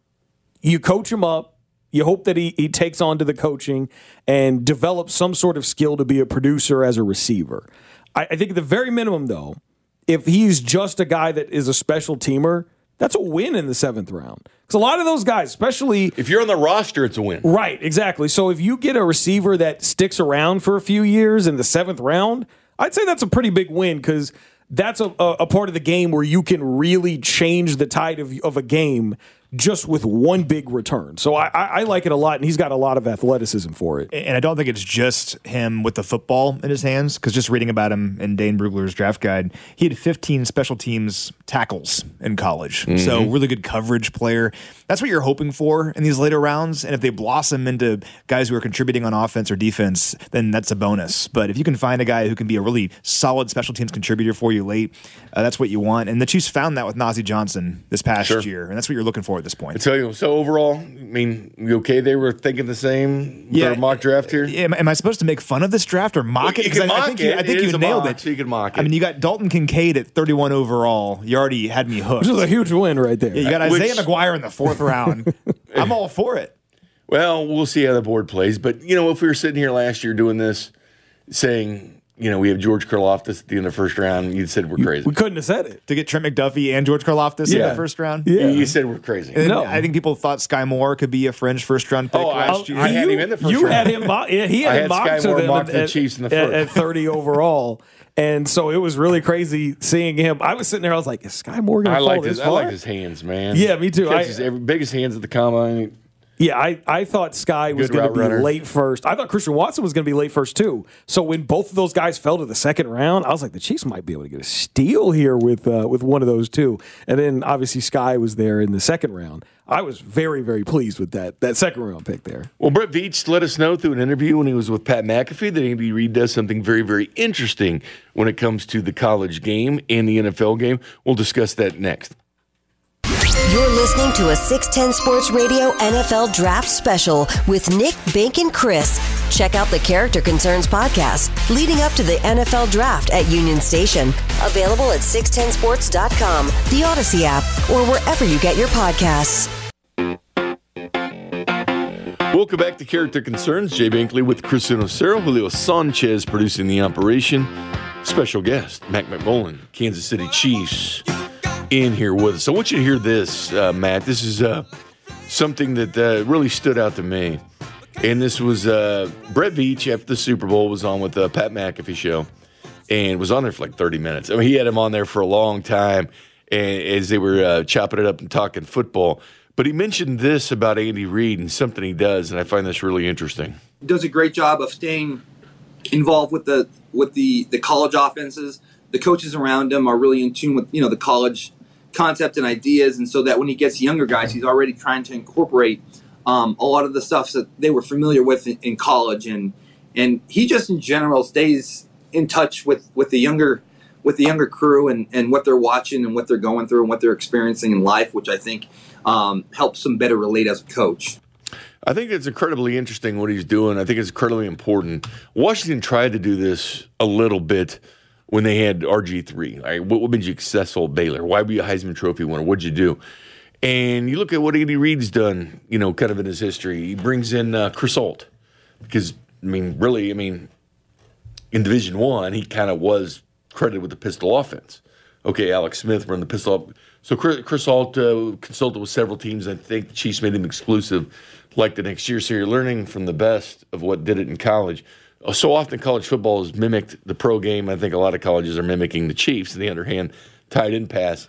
you coach him up. You hope that he, he takes on to the coaching and develops some sort of skill to be a producer as a receiver. I, I think at the very minimum, though, if he's just a guy that is a special teamer, that's a win in the seventh round. Because a lot of those guys, especially... If you're on the roster, it's a win. Right, exactly. So if you get a receiver that sticks around for a few years in the seventh round, I'd say that's a pretty big win, because that's a, a, a part of the game where you can really change the tide of, of a game just with one big return. So I, I, I like it a lot, and he's got a lot of athleticism for it. And I don't think it's just him with the football in his hands, because just reading about him in Dane Brugler's draft guide, he had fifteen special teams tackles in college. Mm-hmm. So really good coverage player. That's what you're hoping for in these later rounds. And if they blossom into guys who are contributing on offense or defense, then that's a bonus. But if you can find a guy who can be a really solid special teams contributor for you late, uh, that's what you want. And the Chiefs found that with Nazeeh Johnson this past Sure. year. And that's what you're looking for at this point. I tell you, so overall, I mean, you okay? They were thinking the same with Yeah. their mock draft here? Am, am I supposed to make fun of this draft or mock Well, it? you 'Cause can I, I mock think you, it. I think It you is a nailed mock, it. so you can mock I it. mean, you got Dalton Kincaid at thirty-one overall. You already had me hooked. Which is a huge win right there. Yeah, you got Which- Isaiah McGuire in the fourth round. I'm all for it. Well, we'll see how the board plays. But, you know, if we were sitting here last year doing this, saying, you know, we have George Karlaftis at the end of the first round, you'd said we're crazy. We couldn't have said it. To get Trent McDuffie and George Karlaftis in Yeah. the first round. Yeah. You said we're crazy. And No. I think people thought Sky Moore could be a fringe first round pick Oh, I- last year. I had you, him in the first you round. had him. mo- yeah, He had I him had mocked Sky to Moore them mocked at, the Chiefs in the at- first. at thirty overall, and so it was really crazy seeing him. I was sitting there. I was like, "Is Sky Moore going I to fall like this his, I far?" like his hands, man. Yeah, me too. I- Catches every, biggest hands at the combine. Yeah, I, I thought Sky was Good going to route be runner. late first. I thought Christian Watson was going to be late first too. So when both of those guys fell to the second round, I was like, the Chiefs might be able to get a steal here with uh, with one of those two. And then obviously Sky was there in the second round. I was very, very pleased with that that second round pick there. Well, Brett Veach let us know through an interview when he was with Pat McAfee that Andy Reid does something very, very interesting when it comes to the college game and the N F L game. We'll discuss that next. You're listening to a six ten Sports Radio N F L Draft Special with Nick, Bink, and Chris. Check out the Character Concerns podcast leading up to the N F L Draft at Union Station. Available at six ten sports dot com, the Odyssey app, or wherever you get your podcasts. Welcome back to Character Concerns. Jay Binkley with Chris Inocero, Julio Sanchez producing the operation. Special guest, Mac McMullen, Kansas City Chiefs, in here with us. I want you to hear this, uh, Matt. This is uh, something that uh, really stood out to me. And this was uh, Brett Veach after the Super Bowl was on with the Pat McAfee show and was on there for like thirty minutes. I mean, he had him on there for a long time and, as they were uh, chopping it up and talking football. But he mentioned this about Andy Reid and something he does, and I find this really interesting. Does a great job of staying involved with the with the, the college offenses. The coaches around him are really in tune with, you know, the college concept and ideas, and so that when he gets younger guys, he's already trying to incorporate um, a lot of the stuff that they were familiar with in, in college, and and he just in general stays in touch with, with the younger with the younger crew and, and what they're watching and what they're going through and what they're experiencing in life, which I think um, helps them better relate as a coach. I think it's incredibly interesting what he's doing. I think it's incredibly important. Washington tried to do this a little bit when they had R G three. Right? What, what made you successful at Baylor? Why were you a Heisman Trophy winner? What'd you do? And you look at what Andy Reid's done, you know, kind of in his history. He brings in uh, Chris Holt because, I mean, really, I mean, in Division One, he kind of was credited with the pistol offense. Okay, Alex Smith run the pistol. So Chris, Chris Holt uh, consulted with several teams. I think the Chiefs made him exclusive like the next year. So you're learning from the best of what did it in college. So often college football has mimicked the pro game. I think a lot of colleges are mimicking the Chiefs in the underhand tight end pass.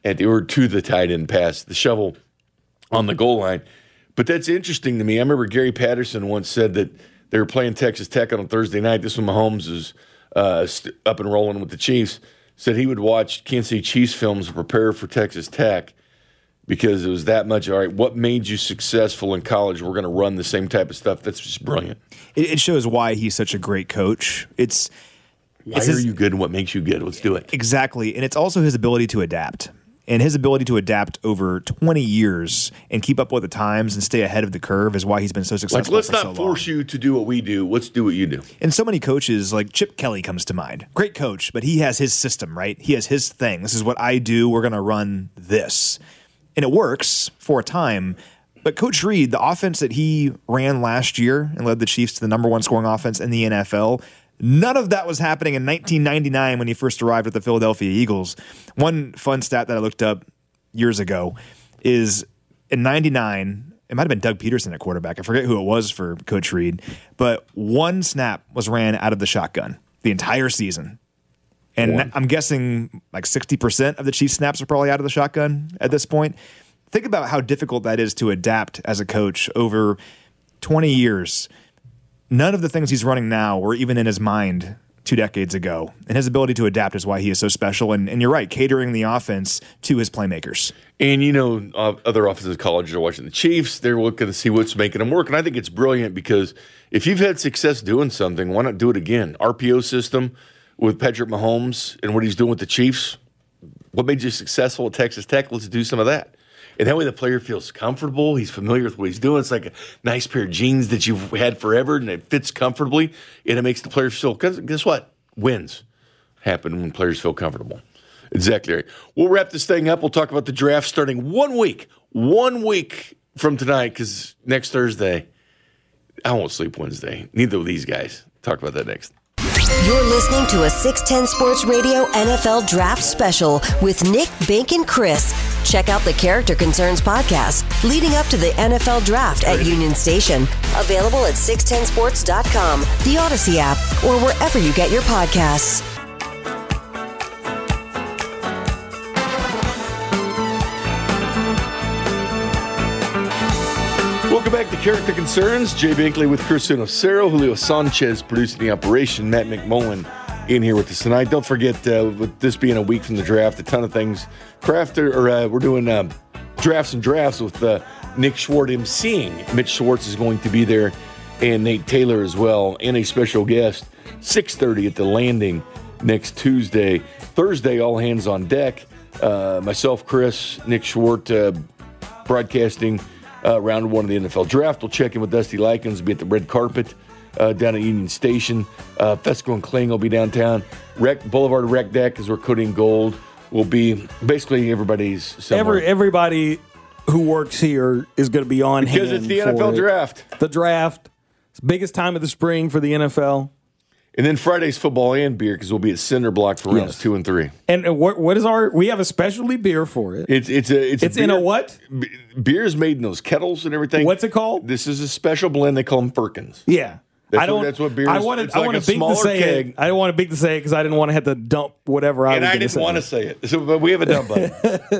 at the, or to the tight end pass, the shovel on the goal line. But that's interesting to me. I remember Gary Patterson once said that they were playing Texas Tech on Thursday night. This when Mahomes was uh, st- up and rolling with the Chiefs. Said he would watch Kansas City Chiefs films to prepare for Texas Tech because it was that much. All right, what made you successful in college? We're going to run the same type of stuff. That's just brilliant. It, it shows why he's such a great coach. It's why it's are his, you good and what makes you good? Let's do it. Exactly, and it's also his ability to adapt. And his ability to adapt over twenty years and keep up with the times and stay ahead of the curve is why he's been so successful. Like, let's for not so force long. you to do what we do. Let's do what you do. And so many coaches, like Chip Kelly comes to mind. Great coach, but he has his system, right? He has his thing. This is what I do. We're going to run this. And it works for a time. But Coach Reid, the offense that he ran last year and led the Chiefs to the number one scoring offense in the N F L, none of that was happening in nineteen ninety-nine when he first arrived at the Philadelphia Eagles. One fun stat that I looked up years ago is in ninety-nine, it might have been Doug Peterson at quarterback. I forget who it was for Coach Reid, but one snap was ran out of the shotgun the entire season. And one. I'm guessing like sixty percent of the Chiefs snaps are probably out of the shotgun at this point. Think about how difficult that is to adapt as a coach over twenty years. None of the things he's running now were even in his mind two decades ago. And his ability to adapt is why he is so special. And, and you're right, catering the offense to his playmakers. And, you know, uh, other offensive colleges are watching the Chiefs. They're looking to see what's making them work. And I think it's brilliant because if you've had success doing something, why not do it again? R P O system with Patrick Mahomes and what he's doing with the Chiefs. What made you successful at Texas Tech? Let's do some of that. And that way the player feels comfortable. He's familiar with what he's doing. It's like a nice pair of jeans that you've had forever, and it fits comfortably, and it makes the players feel – guess what? Wins happen when players feel comfortable. Exactly right. We'll wrap this thing up. We'll talk about the draft starting one week, one week from tonight because next Thursday, I won't sleep Wednesday. Neither of these guys. Talk about that next. You're listening to a six ten Sports Radio N F L Draft Special with Nick, Bink, and Chris. Check out the Character Concerns podcast leading up to the N F L Draft at Union Station. Available at six ten sports dot com, the Odyssey app, or wherever you get your podcasts. Welcome back to Character Concerns. Jay Binkley with Chris Unocero, Julio Sanchez producing the operation, Matt McMullen in here with us tonight. Don't forget, uh, with this being a week from the draft, a ton of things. Crafter, or uh, we're doing uh, drafts and drafts with uh, Nick Schwartz emceeing. Mitch Schwartz is going to be there, and Nate Taylor as well, and a special guest. six thirty at the Landing next Tuesday. Thursday, all hands on deck. Uh, myself, Chris, Nick Schwartz, uh, broadcasting Uh, round one of the N F L Draft. We'll check in with Dusty Likens, be at the red carpet uh, down at Union Station. Uh, Fesco and Kling will be downtown. Rec Boulevard Rec Deck, as we're coating gold, will be basically everybody's somewhere. Every, everybody who works here is going to be on hand. Because it's the N F L it. Draft. The draft. It's the biggest time of the spring for the N F L. And then Friday's football and beer because we'll be at Cinder Block for rounds Yes. two and three. And what what is our? We have a specialty beer for it. It's it's a it's, It's a beer, in a what? B- beer is made in those kettles and everything. What's it called? This is a special blend. They call them Firkins. Yeah. That's I don't. What, that's what beer is. I wanted. It's I like wanted a Big to smaller say keg. it. I didn't want to Big to say it because I didn't want to have to dump whatever I And was I going to didn't say. want to say it. So, but we have a dump button.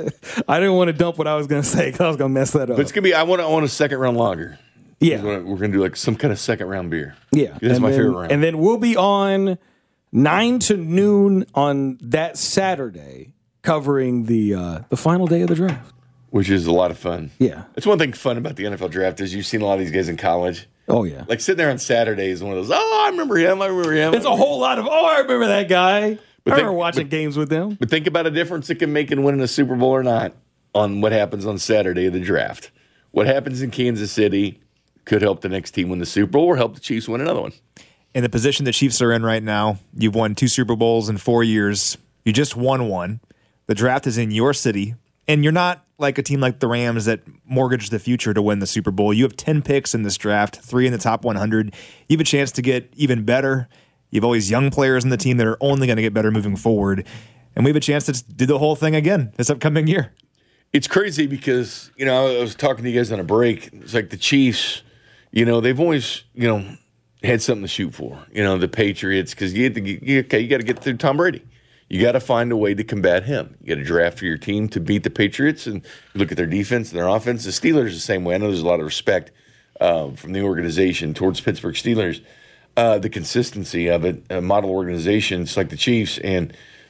I didn't want to dump what I was going to say because I was going to mess that up. But it's gonna be. I want. I want a second round lager. Yeah. We're gonna, we're gonna do like some kind of second round beer. Yeah, That's and my then, favorite round. And then we'll be on nine to noon on that Saturday, covering the uh, the final day of the draft, which is a lot of fun. Yeah, it's one thing fun about the N F L Draft is you've seen a lot of these guys in college. Oh yeah, like sitting there on Saturday is one of those. Oh, I remember him. I remember him. It's a whole lot of. Oh, I remember that guy. But I think, remember watching but, games with them. But think about a difference it can make in winning a Super Bowl or not on what happens on Saturday of the draft. What happens in Kansas City could help the next team win the Super Bowl or help the Chiefs win another one. In the position the Chiefs are in right now, you've won two Super Bowls in four years. You just won one. The draft is in your city, and you're not like a team like the Rams that mortgaged the future to win the Super Bowl. You have ten picks in this draft, three in the top one hundred. You have a chance to get even better. You have all these young players in the team that are only going to get better moving forward. And we have a chance to do the whole thing again this upcoming year. It's crazy because, you know, I was talking to you guys on a break. It's like the Chiefs, you know, they've always, you know, had something to shoot for. You know, the Patriots, because you, you, okay, you got to get through Tom Brady. You got to find a way to combat him. You got to draft for your team to beat the Patriots, and you look at their defense and their offense. The Steelers the same way. I know there's a lot of respect uh, from the organization towards Pittsburgh Steelers. Uh, the consistency of it, uh, model organizations like the Chiefs, and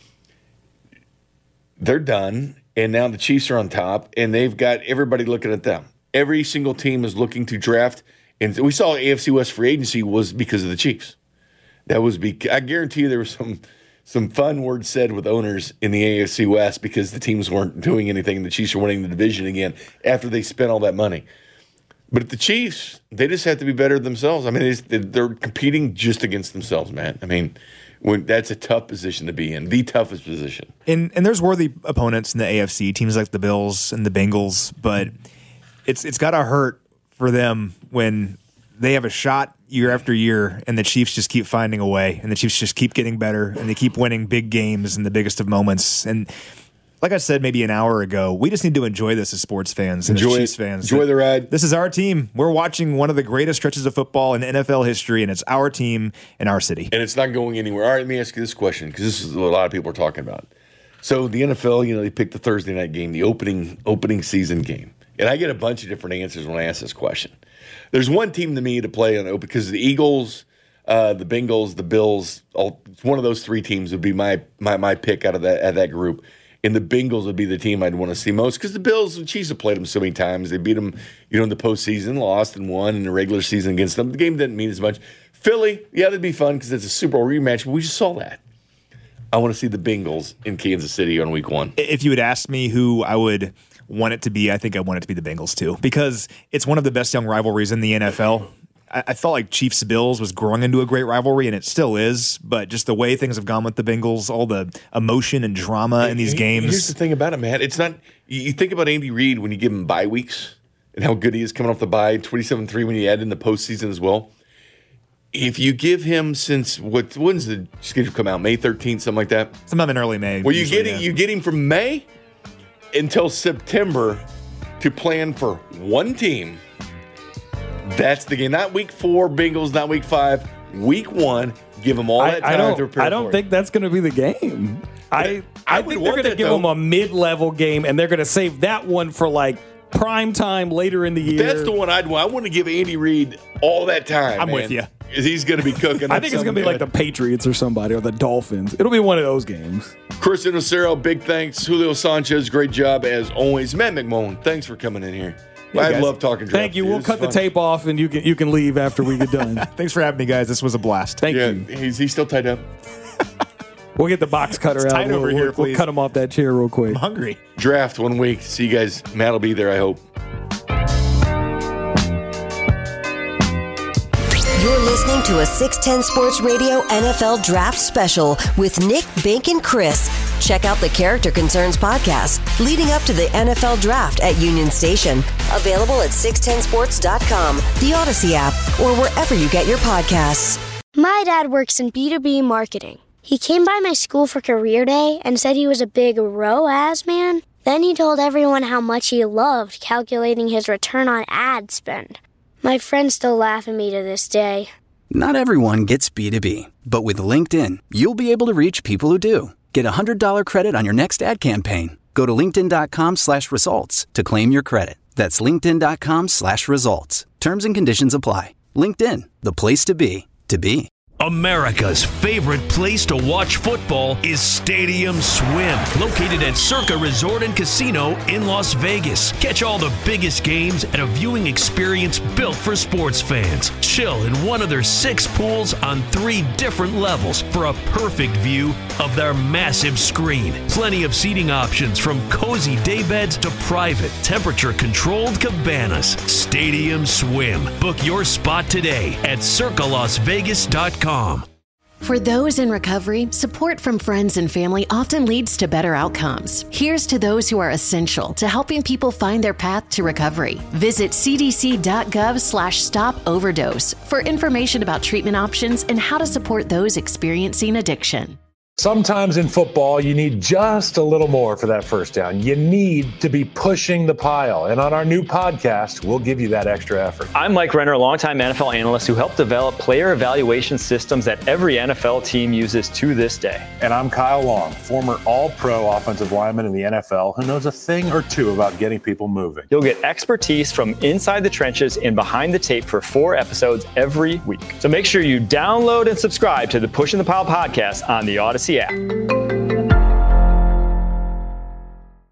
they're done. And now the Chiefs are on top, and they've got everybody looking at them. Every single team is looking to draft. And we saw A F C West free agency was because of the Chiefs. That was be- I guarantee you there was some some fun words said with owners in the A F C West because the teams weren't doing anything and the Chiefs are winning the division again after they spent all that money. But the Chiefs, they just have to be better themselves. I mean, they're competing just against themselves, man. I mean, when that's a tough position to be in, the toughest position. And and there's worthy opponents in the A F C, teams like the Bills and the Bengals, but it's it's got to hurt for them when they have a shot year after year and the Chiefs just keep finding a way and the Chiefs just keep getting better and they keep winning big games in the biggest of moments. And like I said maybe an hour ago, we just need to enjoy this as sports fans and enjoy as Chiefs it. fans. Enjoy the ride. This is our team. We're watching one of the greatest stretches of football in N F L history, and it's our team in our city. And it's not going anywhere. All right, let me ask you this question because this is what a lot of people are talking about. So the N F L, you know, they picked the Thursday night game, the opening opening season game. And I get a bunch of different answers when I ask this question. There's one team to me to play on because the Eagles, uh, the Bengals, the Bills, all, one of those three teams would be my my my pick out of that out of that group. And the Bengals would be the team I'd want to see most because the Bills and Chiefs have played them so many times. They beat them, you know, in the postseason, lost and won in the regular season against them. The game didn't mean as much. Philly, yeah, that'd be fun because it's a Super Bowl rematch, but we just saw that. I want to see the Bengals in Kansas City on week one. If you had asked me who I would want it to be, I think I want it to be the Bengals too, because it's one of the best young rivalries in the N F L. I, I felt like Chiefs-Bills was growing into a great rivalry, and it still is, but just the way things have gone with the Bengals, all the emotion and drama in these games. Here's the thing about it, man. It's not – you think about Andy Reid when you give him bye weeks and how good he is coming off the bye, twenty-seven three when you add in the postseason as well. If you give him since what when's the schedule come out? May thirteenth, something like that? Sometime in early May. Well, you usually, get yeah. you get him from May until September to plan for one team. That's the game. Not week four, Bengals, not week five. Week one, give them all that I, time I don't, to prepare I don't for think it. that's going to be the game. I, I, I would think they're want going to that, give though. them a mid-level game, and they're going to save that one for, like, prime time later in the year. That's the one I'd want. I want to give Andy Reid all that time. I'm man. with you. He's going to be cooking. I think it's going to be like the Patriots or somebody, or the Dolphins. It'll be one of those games. Chris Inocero, big thanks. Julio Sanchez, great job as always. Matt McMullen, thanks for coming in here. Yeah, I guys. love talking draft. Thank you. This We'll is cut the fun. tape off, and you can you can leave after we get done. Thanks for having me, guys. This was a blast. Thank Yeah, you. he's, he's still tied up. We'll get the box cutter It's out. tight We'll, over we'll- here, we'll please. cut him off that chair real quick. I'm hungry. Draft one week. See you guys. Matt will be there, I hope. You're listening to a six ten Sports Radio N F L Draft Special with Nick, Bink, and Chris. Check out the Character Concerns podcast leading up to the N F L Draft at Union Station. Available at six ten sports dot com, the Odyssey app, or wherever you get your podcasts. My dad works in B two B marketing. He came by my school for career day and said he was a big R O A S man. Then he told everyone how much he loved calculating his return on ad spend. My friends still laugh at me to this day. Not everyone gets B two B, but with LinkedIn, you'll be able to reach people who do. Get a one hundred dollars credit on your next ad campaign. Go to linkedin.com slash results to claim your credit. That's linkedin.com slash results. Terms and conditions apply. LinkedIn, the place to be, to be. America's favorite place to watch football is Stadium Swim, located at Circa Resort and Casino in Las Vegas. Catch all the biggest games at a viewing experience built for sports fans. Chill in one of their six pools on three different levels for a perfect view of their massive screen. Plenty of seating options from cozy daybeds to private, temperature-controlled cabanas. Stadium Swim. Book your spot today at circa las vegas dot com. For those in recovery, support from friends and family often leads to better outcomes. Here's to those who are essential to helping people find their path to recovery. Visit cdc.gov slash stop overdose for information about treatment options and how to support those experiencing addiction. Sometimes in football, you need just a little more for that first down. You need to be pushing the pile. And on our new podcast, we'll give you that extra effort. I'm Mike Renner, a longtime N F L analyst who helped develop player evaluation systems that every N F L team uses to this day. And I'm Kyle Long, former all-pro offensive lineman in the N F L who knows a thing or two about getting people moving. You'll get expertise from inside the trenches and behind the tape for four episodes every week. So make sure you download and subscribe to the Pushing the Pile podcast on the Odyssey app.